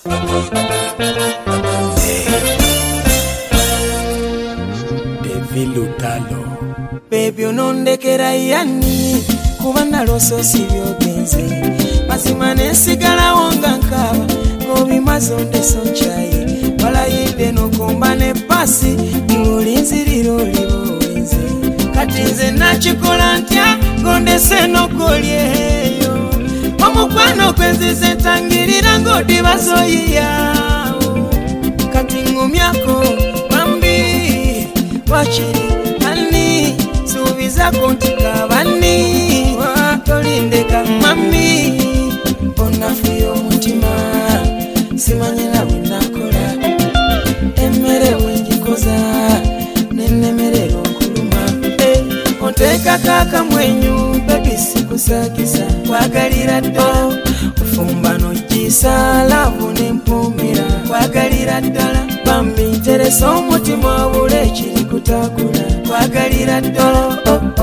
Devilutalo baby onondekera yani kubanda lososi byogenze mazima nesigalawo nga nkaba ngobimaze ondeso nchayi walayide nokumba ne pasi olinziriro libowenze kati nze nakikola ntya ngondese nokolyeyo omukwano kwenzize ntangirira ng'odibazoyiyawo kati ngumyako bambi wakiri ani suubizako ntika bani tolindeka mami onafuya omutima simanyira bwenakola emmere bwengikoza nennemerera okuluma onteekako akamwenyu bebi sikusakisa kwagalira ddala ofumba nojisa laavu nempumira kwagalira ddala bambi nteresa omutima obula ekiri kutakula kwagalira ddala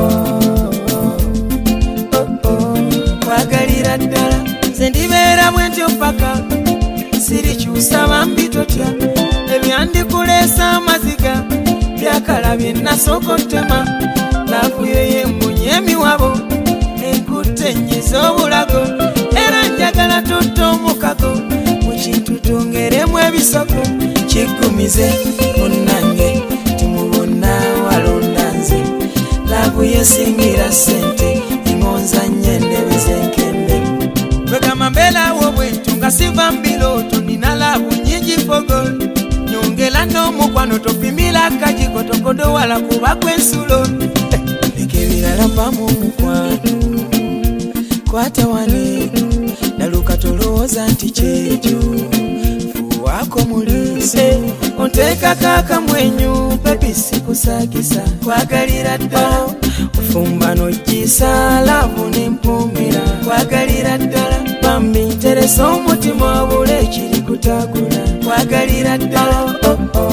kwagalira ddala nze ndibeera bwentyo paka sirikyusa bambi totya ebyandikuleesa amaziga byakala bye nasooka otema laavuyo yembunye emiwabo enkutte nnyiza obulago era njagala tutta omukago mu kintu tungeremu ebisoko kikumize munnange timubonna walonda nze laavu yesingira ssente imonzanye endebe zenkende bwegamba mbeerawo bwentu nga siva mbiroto nina laavu nyingi fogo nyongera n'omukwano topimira akajiko tokodowala kuba kwensulo leka ebirala mpamu omukwano kwata wani naluka tolowooza nti kyekyo fuwaako mulise onteekako akamwenyu bebi sikusakisa kwagalira ddala ofumba nojisa laavu nempumira kwagalira ddala bambi nteresa omutima obula ekiri kutakula kwagalira ddala